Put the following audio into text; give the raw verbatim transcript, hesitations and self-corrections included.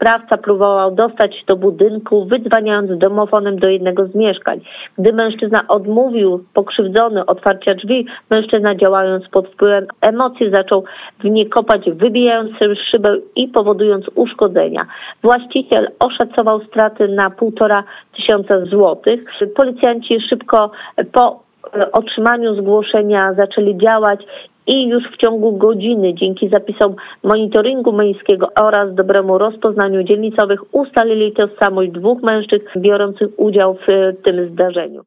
sprawca próbował dostać się do budynku, wydzwaniając domofonem do jednego z mieszkań. Gdy mężczyzna odmówił, pokrzywdzony, otwarcia drzwi, mężczyzna, działając pod wpływem emocji, zaczął w nie kopać, wybijając szybę i powodując uszkodzenia. Właściciel oszacował straty na półtora tysiąca złotych. Policjanci szybko po otrzymaniu zgłoszenia zaczęli działać i już w ciągu godziny, dzięki zapisom monitoringu miejskiego oraz dobremu rozpoznaniu dzielnicowych, ustalili tożsamość dwóch mężczyzn biorących udział w tym zdarzeniu.